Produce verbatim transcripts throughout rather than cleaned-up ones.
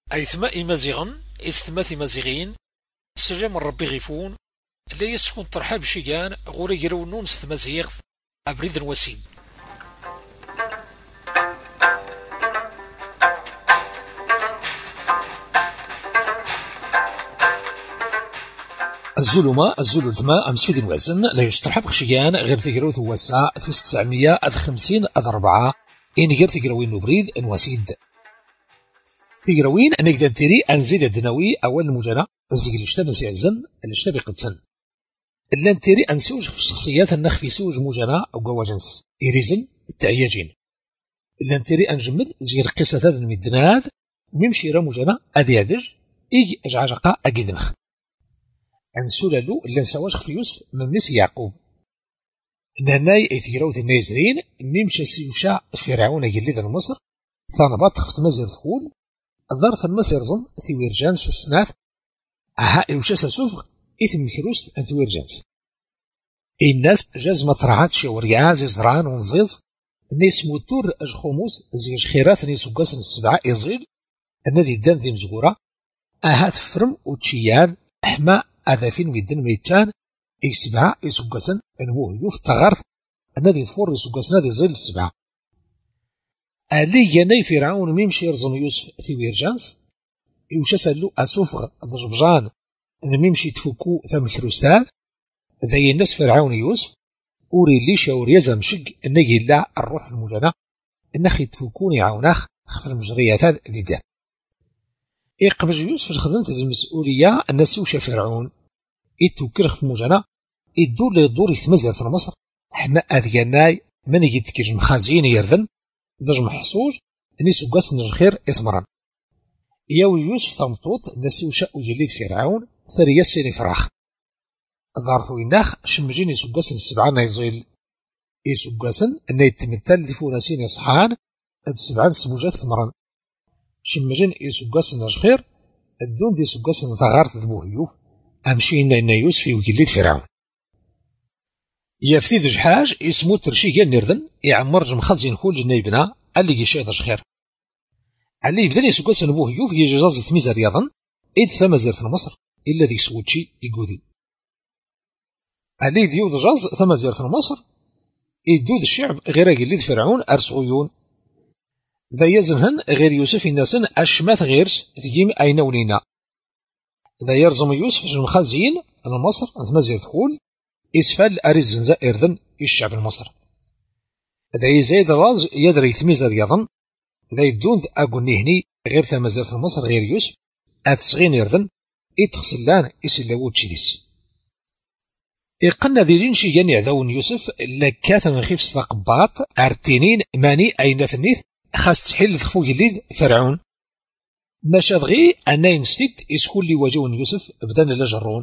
أيثما إمازيغن إستماث إمازيغين سلام ربي غيفون لا يسكن ترحاب شيغان غوري يرونون ستمازيغ أبريد وسيد. الزلمة الزلو ثما أمس في الوزن لا يشترحب خشيان غير تقرو ثواسا في تسعمية أذ خمسين أذ أربعة إن غير تقروين نبريد نواسيد تقروين أنك دانتيري أنزيد الدناوي أول المجانا الزيق الاشتاب نسيعزن الاشتاب قدسن اللانتيري أنسوج في الشخصيات النخ في سوج مجانا أو قواجنس إيريزن التعياجين اللانتيري أنجمد زيق القصة هذا المدناد ميمشي را مجانا أذي أدج إيجي أجعجقا أجدنخ أنسولالو اللي نسواش في يوسف من مس يعقوب نهناي ايثيراو ذي النازرين ميمشى سيوشا فرعون يلي مصر ثانبات خفت مزير ثقول الظرف المصير ظن ثويرجانس السناث أها إوشا ساسوفغ إثم مكروست أن ثويرجانس الناس جاز مطرعات شوريا زي زران ونزيز نيس موتور أج خموس زي خيرات نيس وقاسن السبعة إزغيل النادي الدان ذي مزقورة أها تفرم وتشيان أحما هذا فين ويدن ميتان اي سبعة اي سقسن انهو يوف تغرف الذي فور سقسن هذه زي السبعة اللي يناي فرعون ميمشي يرزم يوسف ثويرجانس يوشا سالو اسوفغ ضجبجان ان ميمشي تفكو ثم كروستال ذي الناس فرعون يوسف اوري لي شاور يزم شق ان يلا الروح المجنى انخي تفكوني عوناخ في المجريات هذا اللي دار يقبج يوسف خدمت المسؤولية الناس وشا فرعون يتوكر في مجانا يدور ليدور يتمزل في مصر حنا أذياناي من يتكيج مخازين يردن دج محصوج نيس وقاسن الخير إثمرا ياو يوسف تمطوط الناس وشا يليد فرعون ثريا سيني فراخ ظارفو يناخ شمجين يسوقاسن السبعان يزيل يسوقاسن أن يتمثل دفونا سيني صحان هاد السبعان سموجات ثمرا شمجين يسوقاسن الخير الدون دي سوقاسن ثغارت ذبوه يوف أمشينا إن يوسف ويليد فرعون يفتي ذج حاج اسمو ترشي قال نردن يعمر جمخزين كل النيبنا اللي يشاهد خير اللي يبدأ يسوقاسن بوه يوف يجازي ثميزة رياضا إذ ثمزر في مصر إلا ذي سوتشي يقودي اللي ذيو جاز ثمزر في مصر يدود الشعب غير يليد فرعون أرسغيون ذا يزنهن غير يوسف الناسن أشماث غيرس تجيم أين ولينا ذا يرزم يوسف المخازين مصر ثمازير ثقول إسفال أريز زائردن الشعب المصر ذا يزيد راز يدري ثميز رياضا ذا يدون أقولني هني غير ثمازير في مصر غير يوسف أتسغين يردن إتخسلان إسلاوود شديس إقنا ذيرين شيئا يعذون يوسف لكاثن نخيف ستقباط أرتينين ماني أين ثنيث خاص تحل ذخفو يليد فرعون ما شادغي أنا ينستيد يسكول لي وجون يوسف بدان لا جرون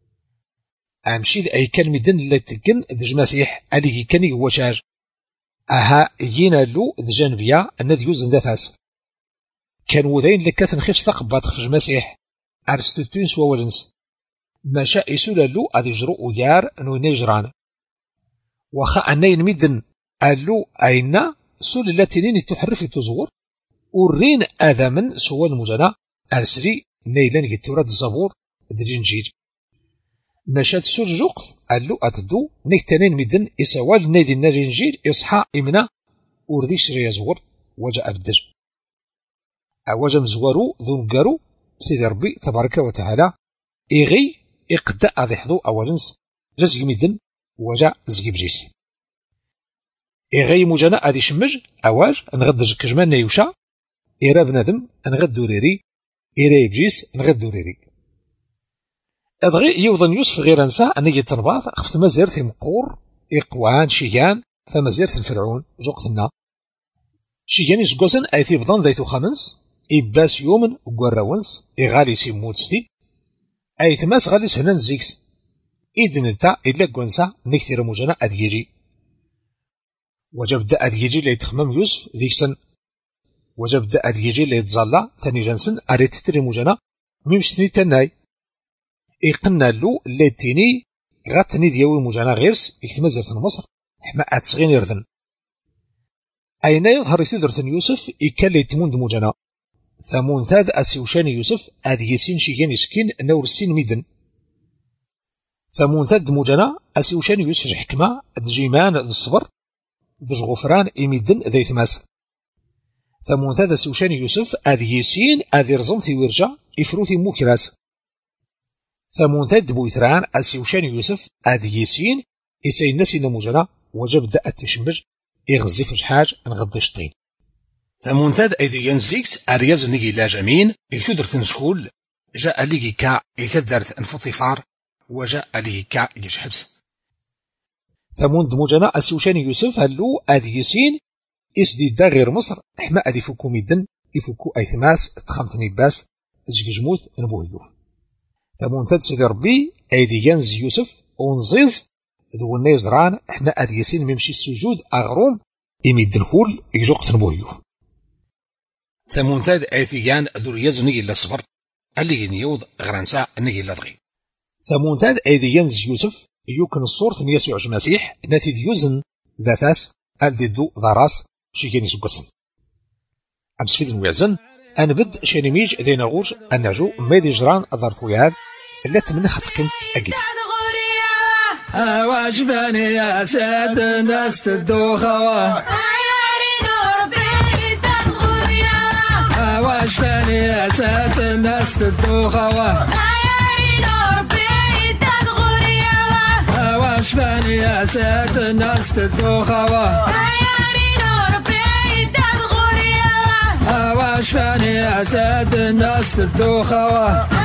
أمشي أي كان مدن لا تكن ذج مسيح عليه كان يوشاج أها يينا له ذ جانبيا أن ذ يوزن ذاثاس كان وذين لكاث نخيف ستقبات في المسيح أرستوتين سوالنس ما شاء يسول له أذ يجرؤ ويار أنو ينجران وخا أنا ينمدن ألو أين سول اللاتينين تحرف تزور ورين آذامن سوى المجانا أرسلي نيلان يتوراد الزبور الجنجير مشات سور جوقف قالو أتدو نيتانين مدن إسوال نيدي النجنجير إصحى إمنا ورديش ريزور وجاء بدر أوجا مزوارو ذو مقارو سيدي ربي تبارك وتعالى إغي إقدأ أذحضو أولنس رزق مدن وجاء زقي بجيسي إغي مجانا أذي شمج أوال نغدج كجمان نيوشا إيرا بنادم نغد دوريري إيرا إبجيس نغد دوريري أدغي يوضن يوسف غير أنسى أن يتنباط خفت مزيرت مقور إقوان شيان فمزيرت الفرعون زوقتنا شيان يسقوسن أيثي بضان ذيثو خمنس إباس يومن وقراونس إغالي سيموتستي أيثماس غاليس هنان زيكس إذن انتا إلا قوانسا نكتير مجانا أديجي وجب دا أديجي ليتخمم يوسف ذيكسن وجب دا أديجي ليتظلا ثاني جانسن أريد تتري مجانا ميمشتني تناي إقنا له ليتيني غاتني دياوي مجانا غيرس إكتمازر في مصر حما أتسغين يردن أين يظهر تدرث يوسف إكال ليتمون دمجانا ثمون ثاد أسيوشان يوسف أد يسين شيغان يسكين نور السين ميدن. ثمون ثاد موجنا أسيوشان يوسف الحكمة الجيمان الصبر ذج غفران إميدن ذي ثماس. ثمون ثاد أسيوشان يوسف أد يسين أد يرزم في ورجع إفروثي موكراس. ثمون ثاد بويثران أسيوشان يوسف أد يسين إساين نسي نموجنا وجب ذا التشمج يغزي في الحاج نغضي الشطين. ثمون ثاد أيدي ينزيكس أرياز نيجي لا جمين يثدر تنسخول جاء ليجي كا يثدرت انفطفار وجاء ليجي كا يشحبس. ثمون دموجنا أسيوشان يوسف هلو أدي يسين إسدي دا غير مصر إحما أدي فكو ميدن يفكو أيثماس تخمتني باس زججموت نبوه يوف. ثمون ثاد سيدي ربي أيدي ينز يوسف ونزيز ذو النيزران إحنا أدي يسين ممشي السجود أغروم يميدن خول يجوقت نبوه يوف. ثمون ثاد أيثيان دورياز نيجي لا صبر اللي نيوض غرانسا نيجي لا دغي. ثمون ثاد أيدي ينز يوسف يوكن الصورة يسوع المسيح ناتي ديوزن ذاتاس ألدي دو ذاراس شيكيني سوكسن. أمس فيد نويزن أنا بد شانيميج ذي نغوش أن نرجو ميدي جران الظرفويات اللي تمنى خطكم أجد. أواش باني يا سيد الناس تدوخوا أواش باني يا سيد الناس تدوخوا أواش باني يا سيد الناس تدوخوا أواش باني يا سيد الناس تدوخوا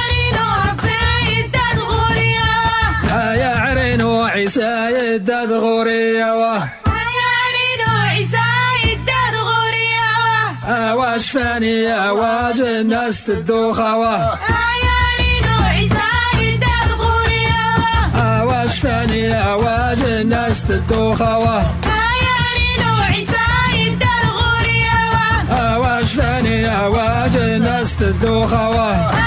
يا عرينو عيسى يداد غوريا يا عرينو عيسى يداد غوريا أواش فاني أواج الناس تدوخوا يا عرينو عيسى يداد غوريا أواش فاني أواج الناس تدوخوا يا عرينو عيسى يداد غوريا أواش فاني أواج الناس تدوخوا.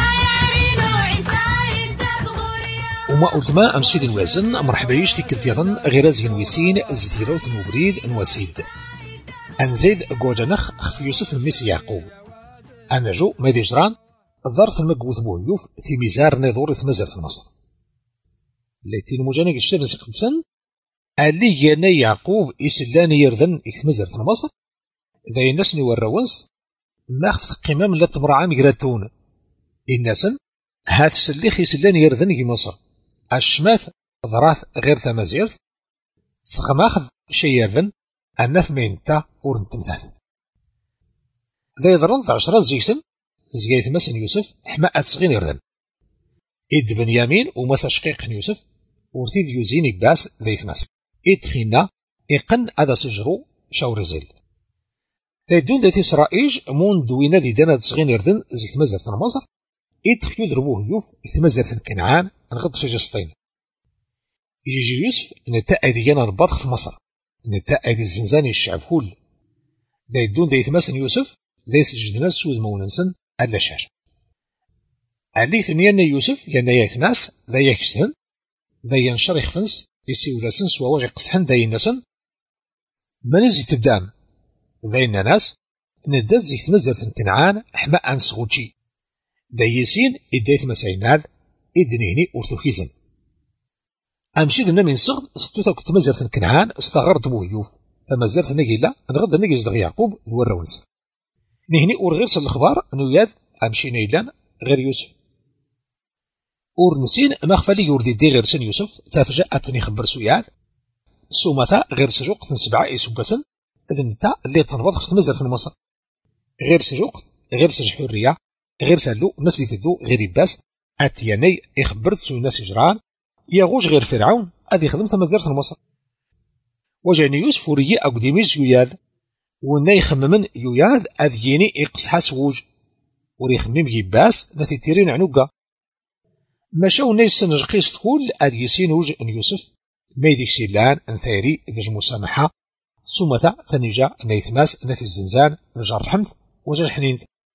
وما قلت ما أمشي دي الوازن مرحبا يشتي كالتيضن غير زين ويسين زديرو ثنوبريد نواسيد أنزيد قوجنخ خف يوسف الميسي يعقوب أنجو ميدي جران الظرف المقوث بوهيوف في ميزار نيضور ثمزر في مصر التي المجانق الشتر نسيقتسن اللي ياني يعقوب إسلاني يرذن إثمزر في مصر ذا ينسني والروانس ما خف قمام لا تمرعا مقراتون الناسن هات سليخ يسلاني يرذن في مصر الشماث ضراث غير ثمازيرث سغماخذ شي يرذن النف مينتا ورنتمثاث ذا يضرن عشرة زيسن زياث مسن يوسف حماء صغين يرذن إد بنيامين ومسا شقيق يوسف ورثيذ يوزين باس ذي ثمس إد خينا إقن أدا سجرو شاورزيل ذا يدون ذاتي سرائيج مون دوينة ذي دانا صغين يرذن زي ثمازرث مصر إد خيو دربوه يوف ثمازرث كنعان نغض في جسطين يجي يوسف نتاء ذيانا البطخ في مصر نتاء ذي الزنزاني الشعب كل ذا يدون ذي ثماسن يوسف ذي سجدنا السود موننسن ألا شار علي ثميان يوسف يانا يثناس ذا يكسهن ذا ينشر يخفنس يسيولاسن سوا واجي قصحن ذا ينسن منزي تدام ذا يناناس نداد زي ثمزرثن كنعان حماء انسغوتشي ذا يسين إداي ثماسيناد إدنيني أرثوكيزن أمشي ذنا من صغد ستوثا كنت مزرث كنعان استغرت بوهيوف فمزرث نقيلا نغض نقي زدغ يعقوب الوراونس نهني أورغيرس الأخبار نوياد أمشي نيلان غير يوسف أور نسين مخفلي يوردي دي غير سن يوسف تفجأتني خبر سوياد سومثا غير سجوق تنسبعا إيسوكاسن إذن نتا اللي تنبض في مزرث مصر غير سجوق غير سج حرية غير سالو نسلي تدو غير يباس أتياني إخبرت سوي ناس جران يغوش غير فرعون أذي خدم تمزرت مصر وجاني يوسف وريي أقديميز يوياد ونا يخممن يوياد أذيني إقصحا سووج وريخمم يباس نثي تيرين عنوكا ماشاو نايس نجقيس تقول أذي يسينوج أن يوسف ميديك سيلان أن ثيري إذا مسامحة ثم ثنجا نيثماس نثي الزنزان نجار حمث وجاج حنين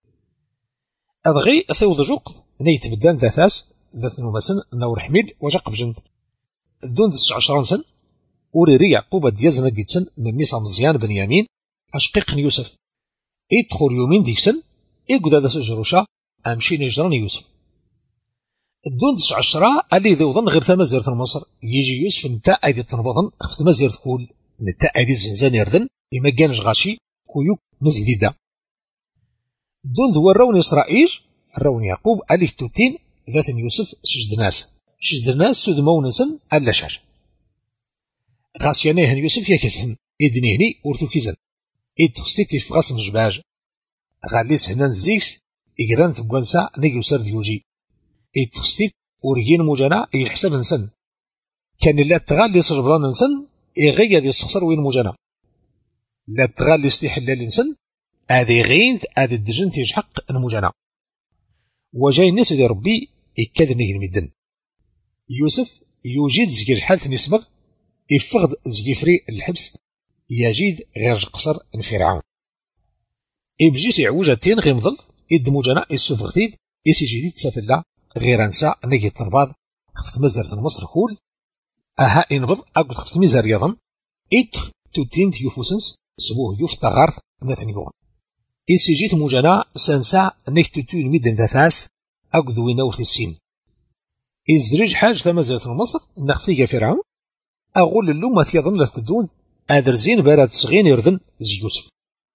أضغي ثوض جوق نيت بدان ذاثاس ذات نومسن نور حميد وجاق بجن دون تسع عشران سن وريري يعقوب ديازنا جيتسن من ميسا مزيان بنيامين أشقيق يوسف إدخل يومين ديكسن إيقود هذا سجروشا أمشي نجران يوسف الدون تسع عشرة اللي ذوضن غير ثما زيرت مصر يجي يوسف نتا أيدي تنبضن ثما زيرت كول نتا أيدي الزنزان يردن إما كانش غاشي كويوك مزيدة الدون ذو الرون إسرائيل الرون يعقوب ألف توتين ذات يوسف شجد ناس شجد ناس سود مونسن ألا شار غاسيانيه يوسف يكسهن إدنيهني ورثو كيزن إد تخستيتي في غاس نجباج غاليس هنان زيكس إجران ثقوانسا نيجو سر ديوجي إد تخستيت وريين موجانا يحسب نسن كان لا تغالي صجبران نسن إغيا دي السخصر وين موجانا لا تغالي استحلال نسن هذه غينت هذه الدجن تيجحق الموجانا وجاي الناس دي ربي إكادني المدن يوسف يوجد زكي حالة نسبغ يفقد زكي فري الحبس يجد غير قصر فرعون إبجيس يعوجتين غير مضل إد موجانا السوفغتيد إسي جديد تسافلا غير أنسى نجي التنباض خفت مزارة مصر خول أها إنبض أقول خفت مزار رياضا إد توتين تيوفوسنس سبوه يوف تغار نثنيون إسي جيت موجانا سنسا نيك توتين ميدن ذاثاس أقول وينور السين إزريج حاج ثمزارة مصر نخفتيك فرعون أقول اللومة يظن لتدون أدرزين بارد صغين يردن زي يوسف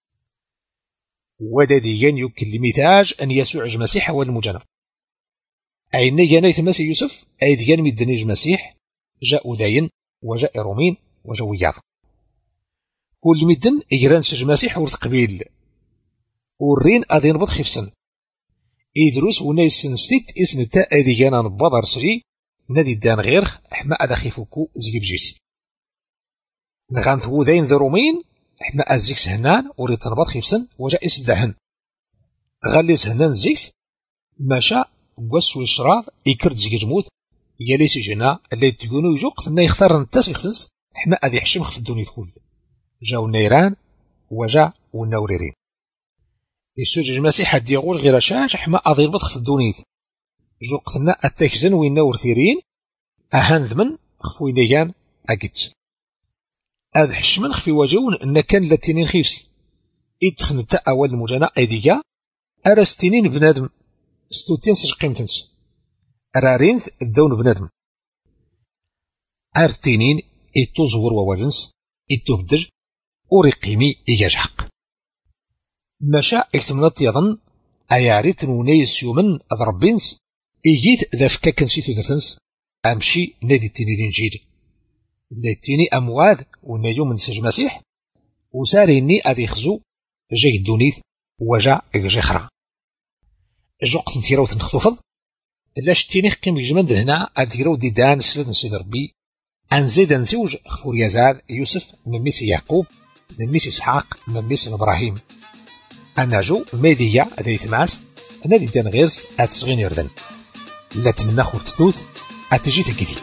وداديان يكلميتاج أن يسوع المسيح والمجنة أين ينايت مسيح يوسف أي ديان مدنيج مسيح جاء ذاين وجاء رومين وجاء ياض كل مدن إجران سج مسيح ورث قبيل ورين أذين بض خفسن إدروس ونايس سنستيت إسن تا أديان نبضر سري نادي دان غير حما أدا خيفوكو زيب جيسي نغانثو ذاين ذا رومين حما أزيكس هنان وريد تنبض خفسن وجاء إسدهن غاليس هنان زيكس ماشا قوسو الشراض يكرد زيك جموت ياليسي جنا اللي تقولو يجو قتلنا يختار نتاس يخفنس حما أذي حشم خف الدوني تقول جاو النيران وجا والنوريرين يسوج المسيح هاد يقول غير شاش حما أذي ربط خف الدوني جو قتلنا التكزن وينور ثيرين أهان ذمن خفوين ليان أجت أذ حشمن خفي وجون إن كان لاتنين خيفس إدخن تا أول المجانا أيديا أرستنين بنادم ستوتين سج قيمتنس أرارينث الدون بنادم أرتينين إتو زور ووالنس إتو بدج ورقيمي إيجاج حق مشا إكتمنات يظن أياريت نونيس يومن أضربينس إيجيت ذا فكاكن سيثو درتنس أمشي نادي التنين جيد نادي أمواد ونايو من سج مسيح وساريني أذي خزو جاي الدونيث وجا إجاخرا جوقت نتيراو تنخطوفض لاش تيني قيم الجمال هنا أديرو ديدان سلد نسيد ربي أنزيد نزوج خفور يزاد يوسف من ميسي يعقوب من ميسي إسحاق من ميسي إبراهيم أنا جو ميديا أدري ثماس أنا ديدان غيرس أتسغين يردن لا تمنى خور تتوث أتجي ثقتي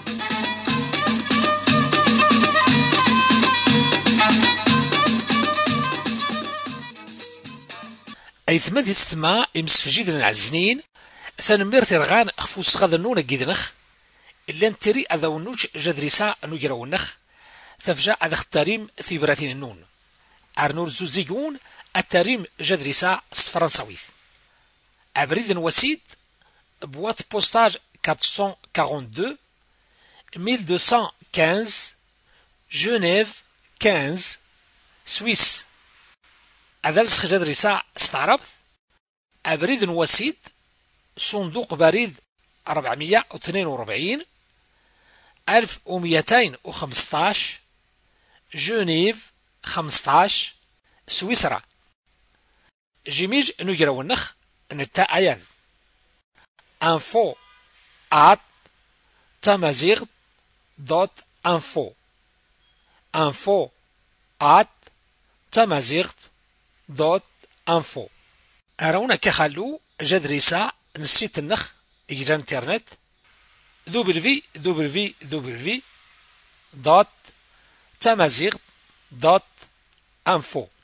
أي ثماد يستمع إمسفجيد العزنين ثانمير ترغان أخفوس غاذنون جيدنخ إلا نتري أذونوش جدريسا نجرونخ ثفجا أذا اختاريم في براتين النون أرنور زوزيجون التاريم جدريسا فرنساويث أبريد وسيد بوات بوستاج أربعمائة واثنين وأربعين ألف ومئتين وخمسة عشر جنيف خمسة سويس أذلس جدريسا استعربت أبريد وسيد صندوق بريد أربعمائة واثنين وأربعين ألف ومئتين وخمسة عشر جنيف خمسة عشر سويسرا جيميج نجرو النخ نتا أيان info at tamazigh دوت info info at tamazigh دوت info أرونا كخلو جدريسا نسيت النخ إجرى انترنت دبليو دبليو دبليو دوت tamazigh دوت info